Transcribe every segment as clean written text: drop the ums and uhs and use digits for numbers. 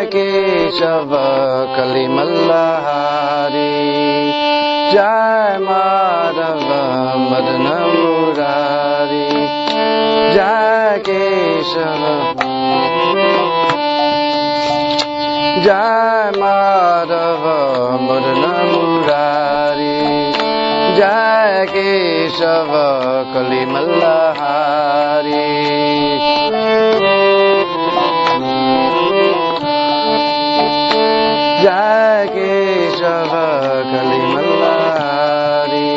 केशव कलिमल्लहारी जय माधव मदन मुरारी जय केशव जय माधव मदन मुरारी जय केशव कलिमल्लहारी जय केशव कलिमल्लहारी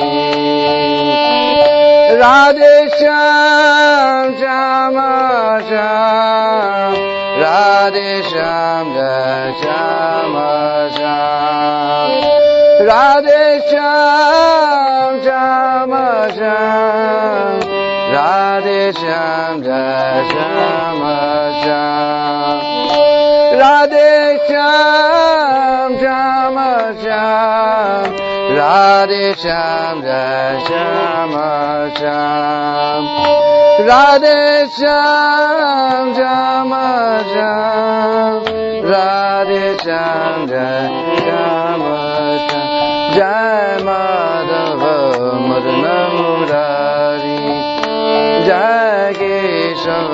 राधे श्याम श्याम श्याम राधे श्याम जय श्याम श्याम राधे श्याम श्याम श्याम राधे श्याम जय श्याम श्याम राधे श्याम श्याम श्याम राधे श्याम जय श्याम श्याम राधे श्याम श्याम श्याम राधे श्याम जय श्याम श्याम जय माधव मदन मुरारी जय केशव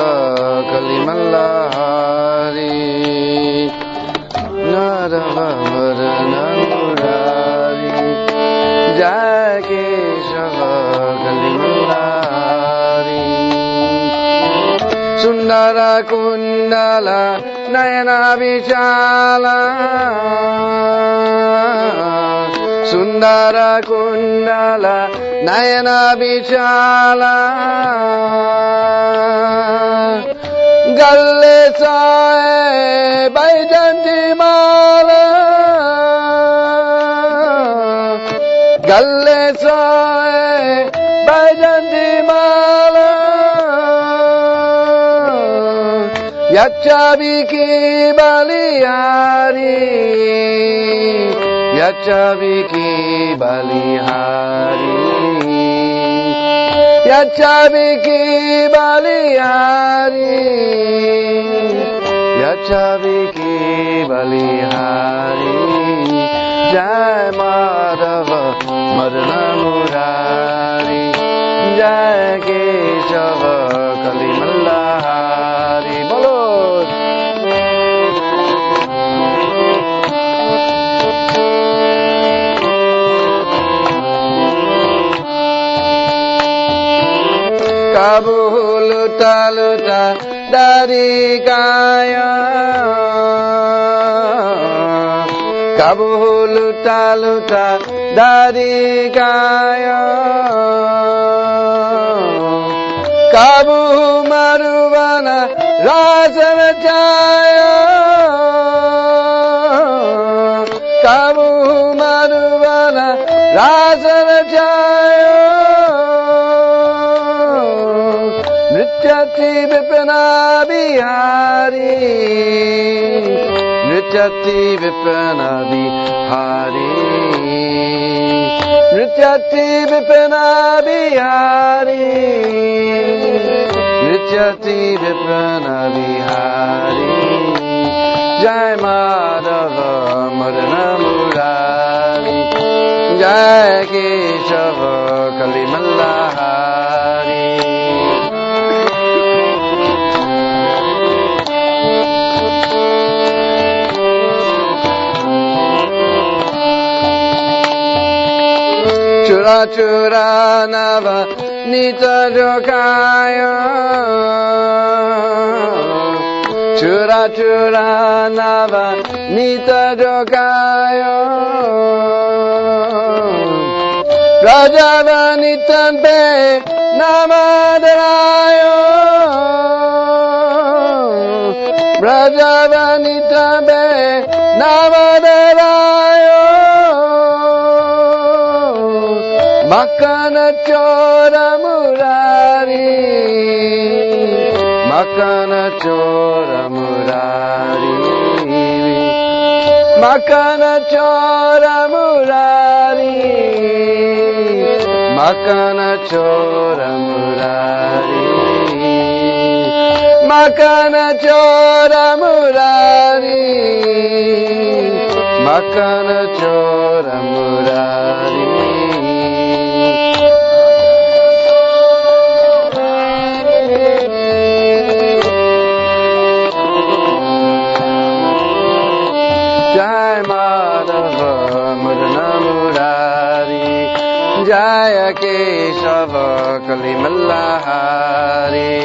कलिमल्लहारी माधव मदन मुरारी जय केशव कलिमल्लहारी सुंदर कुंडल नयन विशाल सुंदर कुंडल नयन विशाल गल्ले सोए बैजंती माला गल्ले सोए बैजंती माला यच्चावी की बलिहारी यच्चावी की बलिहारी यच्चावी की बलिहारी यच्चावी की बलिहारी जय माधव मदन मुरारी जय केशव कलिमल्लहारी बोलो Kabu luta luta dari kaya Kabu luta luta dari kaya Kabu marubana rasana chaya Kabu marubana rasana chaya नृत्यति विपिना Bihari नृत्यति विपिना Bihari नृत्यति विपिना Bihari नृत्यति विपिना Bihari जय माधव मदन मुरारी जय केशव कलिमल्लहारी चुरा चुरा नव नित जोखायो चुरा चुरा नव नित जोखायो प्रजावनितन पे नमदरायो प्रजावनितन पे नमदरायो मक्कन चोर मुरारी मक्कन चोर मुरारी मक्कन चोर मुरारी मक्कन चोर Murari Makana Chora Murari, Makana Chora Murari. Jai Madhava Madana Murari, Jaya Keshava Kalimallahari.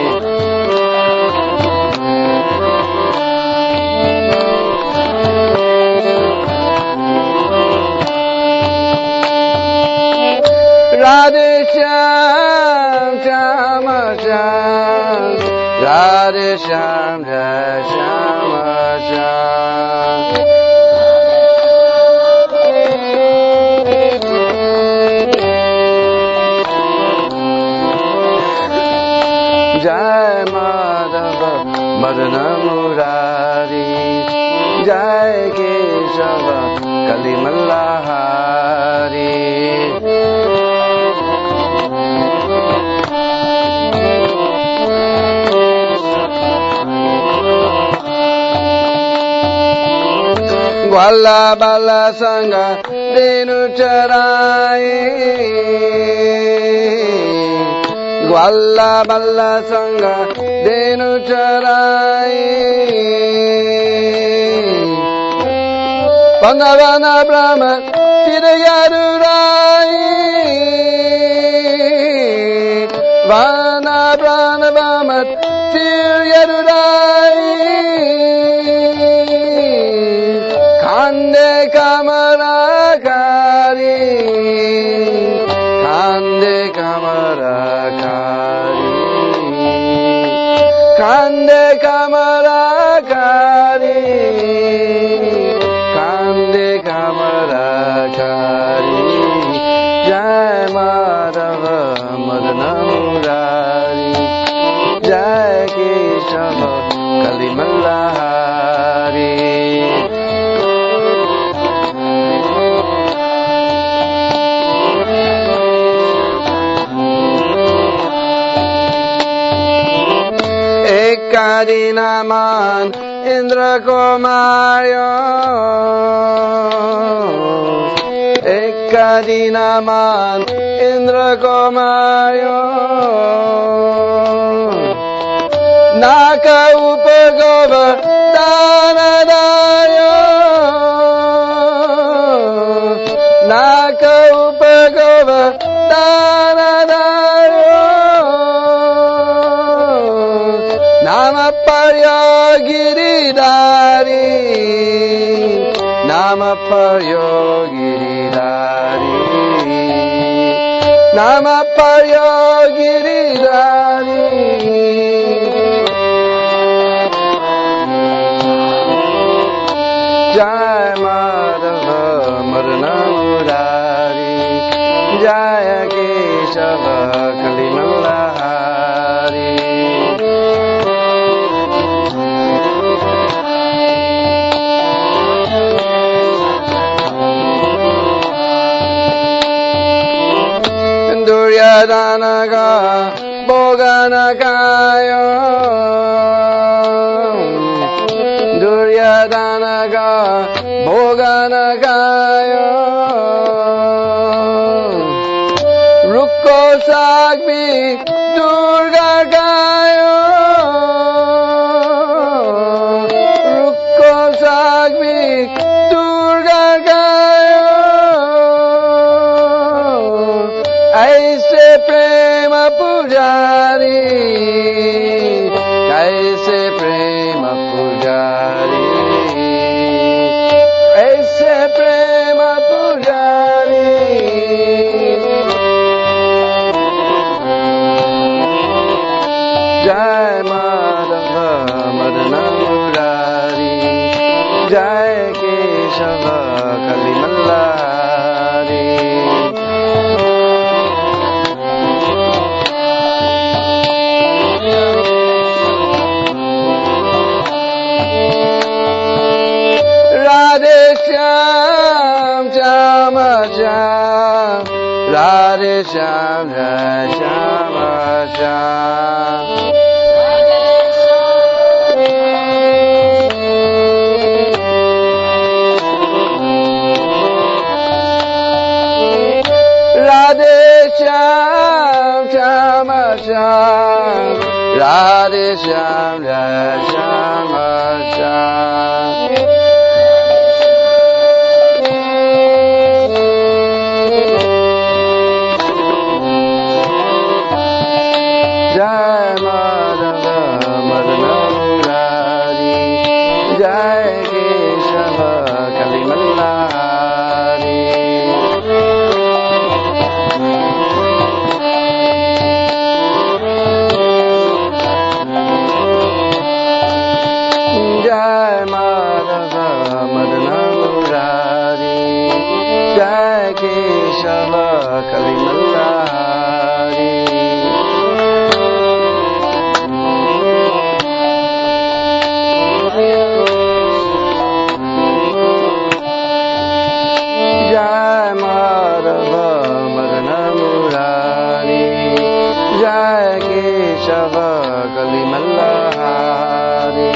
Radhe Shyam Shama Shyam, Radhe Shyam Jai Shama Shyam. Jai Madhava Madana Murari, Jai Keshava Kalimallahari. Gwala bala sanga denu charai, Gwala bala sanga denu charai. Vandavana Brahma Tidayadurai, Vana Brahma Brahma Tidayadurai. Kande Kamarakari, Kande Kamarakari, Kande Kamarakari, Kande Kamarakari. Jai Madhava Madana Murari, Jai Keshava Kalimallahari. Ekadinaman Indra Kumaryo, Ekadinaman Indra Kumaryo. Naka Upagova Danadayo, Naka Upagova Danadayo. Nama Parya Giridhari, Nama Parya Giridhari, Nama Parya Giridhari. Jai Madhava Madana Murari, Jaya Keshava Kalimallahari. Duryodhanaga Bhoganakayo, Duryodhanaga Bhoganakayo. Rukko Sagmi Durgakayo, Rukko Sagmi Durgakayo. Aise prema pujari, aise prema pujari, aise prema pujari. Jai Madhava Madana Murari, Jai Keshava Kalimallahari. Radhe Shyam Shama Shyam, Radhe Shyam Jai Shama Shyam. Radhe Shyam Jai Shama Shyam. Jai Madhava Madana Murari, Jai Keshava Kalimallari. Jai Madhava Madana Murari, Jai Keshava Kalimallari. Jai Madhava Madana Murari, Jai Keshava Kalimallari.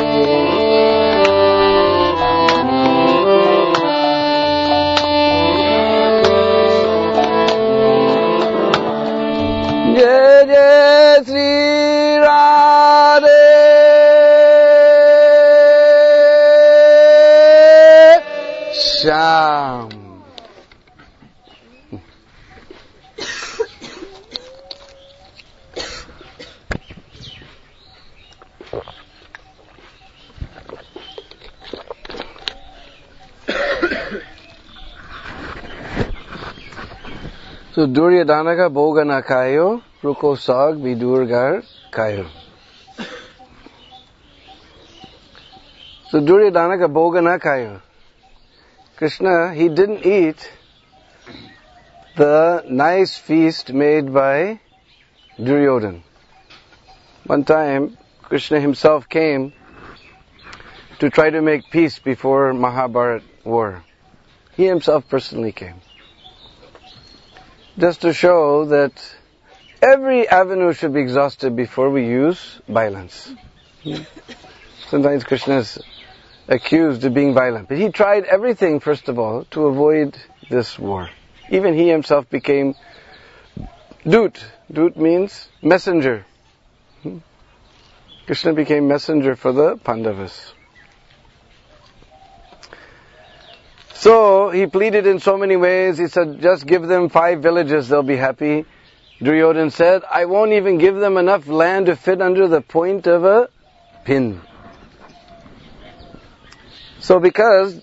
Jai Jai Sri Radhe Shyam. So Duryodhanaka Bogana Kayo, Ruko Sag Vidurgar Kayo. So Duryodhanaka Bogana Kayo. Krishna, he didn't eat the nice feast made by Duryodhana. One time, Krishna himself came to try to make peace before Mahabharata war. He himself personally came. Just to show that every avenue should be exhausted before we use violence. Sometimes Krishna is accused of being violent, but he tried everything, first of all, to avoid this war. Even he himself became Dut. Dut means messenger. Krishna became messenger for the Pandavas. So he pleaded in so many ways. He said, just give them 5 villages, they'll be happy. Duryodhana said, I won't even give them enough land to fit under the point of a pin. So because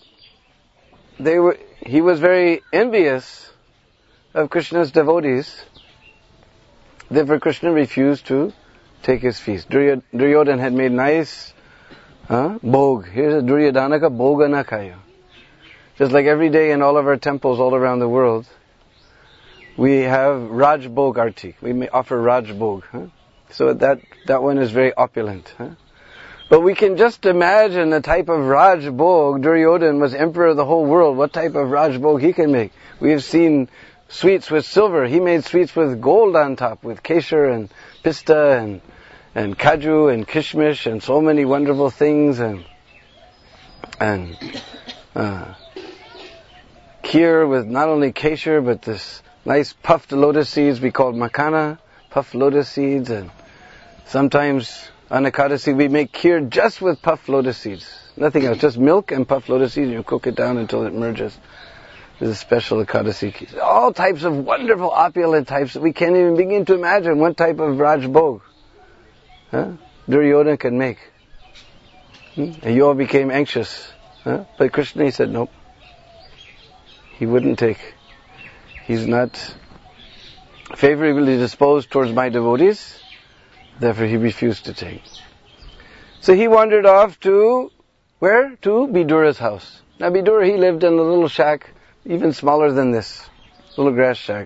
he was very envious of Krishna's devotees, therefore Krishna refused to take his feast. Duryodhana had made nice bhog. Here's a Duryodhanaka Bogana Kaya. Just like every day in all of our temples all around the world, we have Raj Bhog Arti. We may offer Raj Bhog. So that one is very opulent. But we can just imagine the type of Raj Bhog. Duryodhana was emperor of the whole world. What type of Raj Bhog he can make? We have seen sweets with silver. He made sweets with gold on top, with kesher and pista and kaju and kishmish and so many wonderful things and kheer with not only kesher but this nice puffed lotus seeds we call makana, puffed lotus seeds, and sometimes on Ekadasi we make kheer just with puffed lotus seeds. Nothing else, just milk and puffed lotus seeds, and you cook it down until it merges. There's a special Ekadasi kheer. All types of wonderful opulent types that we can't even begin to imagine what type of Raj Bhog Duryodhana can make. And you all became anxious. But Krishna, he said nope. He wouldn't take. He's not favorably disposed towards my devotees, therefore he refused to take. So he wandered off to, where? To Vidura's house. Now Vidura, he lived in a little shack, even smaller than this, little grass shack.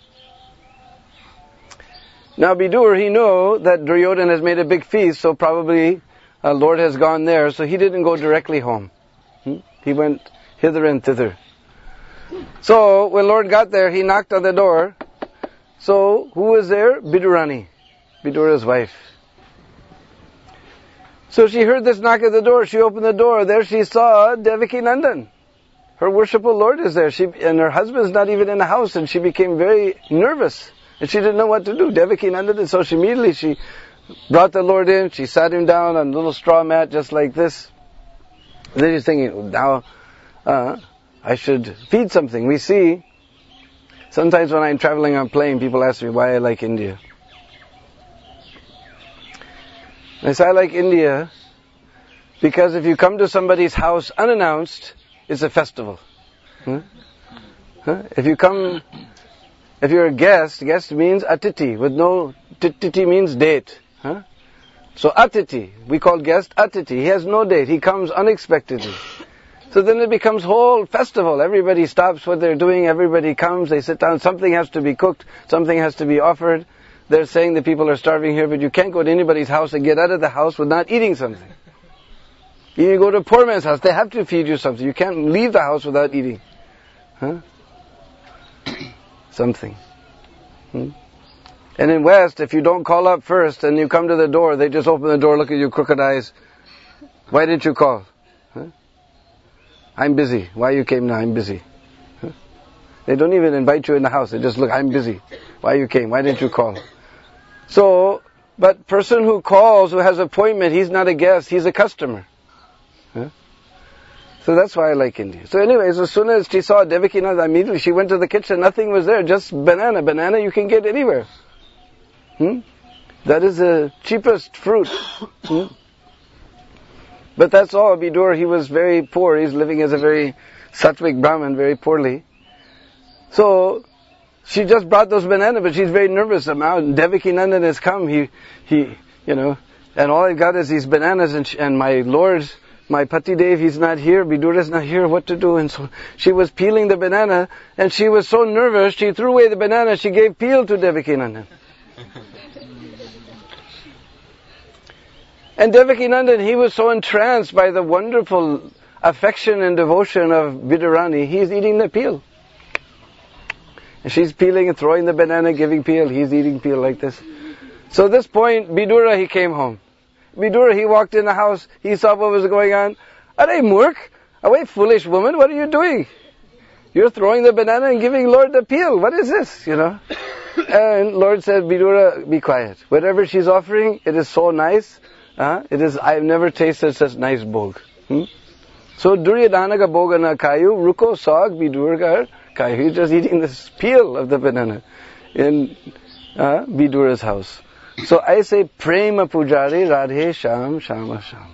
Now Vidura, he knew that Duryodhana has made a big feast, so probably Lord has gone there, so he didn't go directly home. He went hither and thither. So, when Lord got there, he knocked on the door. So, who was there? Bidurani, Vidura's wife. So she heard this knock at the door. She opened the door. There she saw Devaki Nandan. Her worshipful Lord is there. And her husband's not even in the house, and she became very nervous. And she didn't know what to do. Devaki Nandana, so immediately she brought the Lord in, she sat him down on a little straw mat just like this. And then she's thinking, now I should feed something. We see, sometimes when I'm traveling on plane, people ask me why I like India. I say I like India because if you come to somebody's house unannounced, it's a festival. If you're a guest means atiti, with no, titi means date. So atiti, we call guest atiti. He has no date, he comes unexpectedly. So then it becomes whole festival. Everybody stops what they're doing, everybody comes, they sit down, something has to be cooked, something has to be offered. They're saying the people are starving here, but you can't go to anybody's house and get out of the house without eating something. You go to a poor man's house, they have to feed you something. You can't leave the house without eating. Something. And in West, if you don't call up first and you come to the door, they just open the door, look at you crooked eyes. Why didn't you call? I'm busy. Why you came now? I'm busy. They don't even invite you in the house. They just look, I'm busy. Why you came? Why didn't you call? So, but person who calls, who has an appointment, he's not a guest, he's a customer. So that's why I like India. So anyways, as soon as she saw Devaki Nandana, immediately she went to the kitchen, nothing was there, just banana. Banana you can get anywhere. That is the cheapest fruit. But that's all. Vidur, he was very poor. He's living as a very sattvic Brahmin, very poorly. So, she just brought those bananas, but she's very nervous. Now Devaki Nandana has come, and all I got is these bananas, and my Lord, my Pati Dev, he's not here, Vidur is not here, what to do? And so she was peeling the banana, and she was so nervous, she threw away the banana, she gave peel to Devaki Nandana. And Devaki Nandana, he was so entranced by the wonderful affection and devotion of Vidurani, he's eating the peel. And she's peeling and throwing the banana, giving peel, he's eating peel like this. So at this point, Vidura, he came home. Vidura, he walked in the house, he saw what was going on. Are Murk? Away, foolish woman, what are you doing? You're throwing the banana and giving Lord the peel. What is this, And Lord said, Vidura, be quiet. Whatever she's offering, it is so nice. I've never tasted such nice bhog. So Duryodhana ka bhoga na kayu, ruko sag Vidura kayu. He's just eating this peel of the banana in Vidura's house. So I say, Prema Pujari Radhe Sham Shama Sham.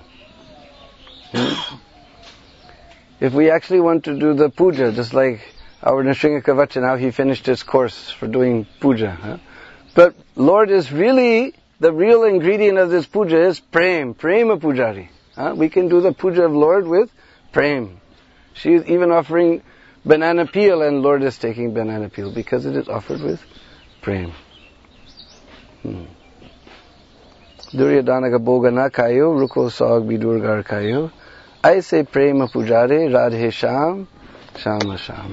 If we actually want to do the puja, just like our Nrsimha Kavacha, now he finished his course for doing puja. But Lord is really, the real ingredient of this puja is prem, Prema Pujari. We can do the puja of Lord with prem. She is even offering banana peel, and Lord is taking banana peel because it is offered with prem. Duryodhana ka bhoga na kayo, ruko sag Vidurgar kayo. I say prema pujare, radhe sham, shama sham.